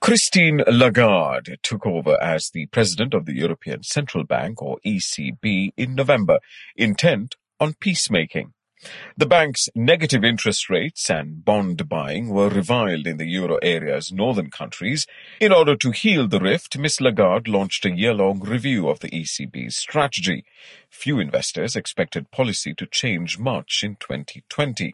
Christine Lagarde took over as the president of the European Central Bank, or ECB, in November, intent on peacemaking. The bank's negative interest rates and bond buying were reviled in the euro area's northern countries. In order to heal the rift, Ms. Lagarde launched a year-long review of the ECB's strategy. Few investors expected policy to change much in 2020.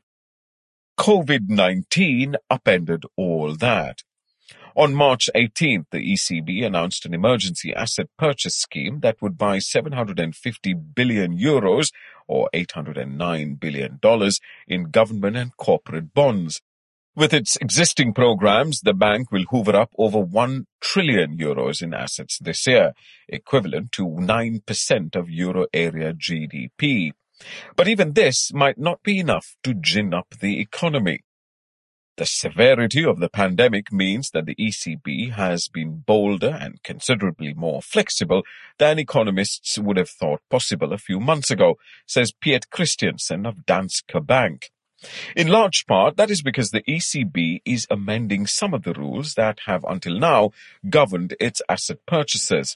COVID-19 upended all that. On March 18th, the ECB announced an emergency asset purchase scheme that would buy 750 billion euros, or $809 billion, in government and corporate bonds. With its existing programs, the bank will hoover up over 1 trillion euros in assets this year, equivalent to 9% of euro area GDP. But even this might not be enough to gin up the economy. The severity of the pandemic means that the ECB has been bolder and considerably more flexible than economists would have thought possible a few months ago, says Piet Christiansen of Danske Bank. In large part, that is because the ECB is amending some of the rules that have until now governed its asset purchases.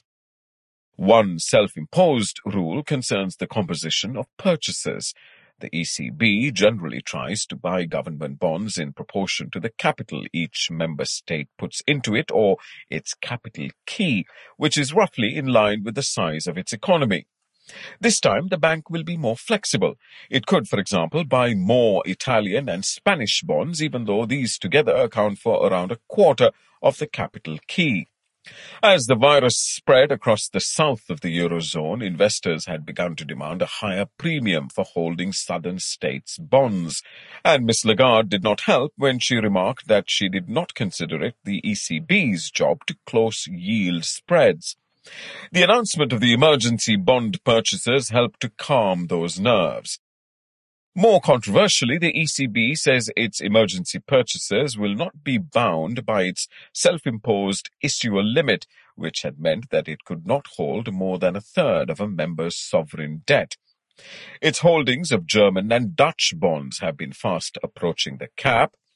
One self-imposed rule concerns the composition of purchases. The ECB generally tries to buy government bonds in proportion to the capital each member state puts into it, or its capital key, which is roughly in line with the size of its economy. This time, the bank will be more flexible. It could, for example, buy more Italian and Spanish bonds, even though these together account for around a quarter of the capital key. As the virus spread across the south of the Eurozone, investors had begun to demand a higher premium for holding southern states' bonds. And Ms. Lagarde did not help when she remarked that she did not consider it the ECB's job to close yield spreads. The announcement of the emergency bond purchases helped to calm those nerves. More controversially, the ECB says its emergency purchases will not be bound by its self-imposed issuer limit, which had meant that it could not hold more than a third of a member's sovereign debt. Its holdings of German and Dutch bonds have been fast approaching the cap.